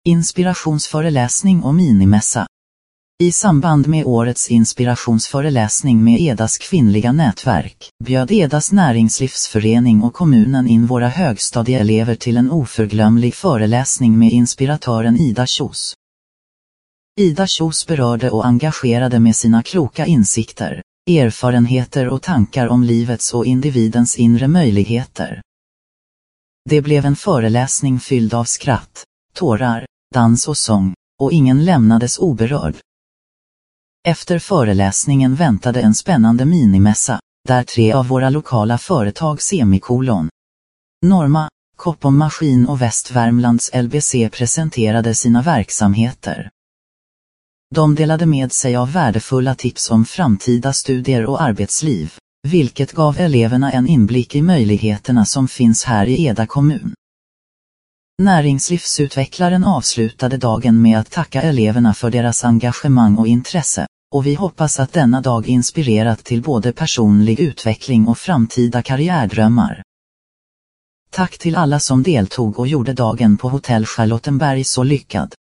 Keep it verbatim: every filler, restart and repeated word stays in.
Inspirationsföreläsning och minimässa. I samband med årets inspirationsföreläsning med Edas kvinnliga nätverk bjöd Edas näringslivsförening och kommunen in våra högstadieelever till en oförglömlig föreläsning med inspiratören Ida Kjos. Ida Kjos berörde och engagerade med sina kloka insikter, erfarenheter och tankar om livets och individens inre möjligheter. Det blev en föreläsning fylld av skratt, tårar, dans och sång, och ingen lämnades oberörd. Efter föreläsningen väntade en spännande minimässa, där tre av våra lokala företag semikolon Norma, Koppom Maskin och Västvärmlands L B C presenterade sina verksamheter. De delade med sig av värdefulla tips om framtida studier och arbetsliv, vilket gav eleverna en inblick i möjligheterna som finns här i Eda kommun. Näringslivsutvecklaren avslutade dagen med att tacka eleverna för deras engagemang och intresse, och vi hoppas att denna dag inspirerat till både personlig utveckling och framtida karriärdrömmar. Tack till alla som deltog och gjorde dagen på Hotell Charlottenberg så lyckad.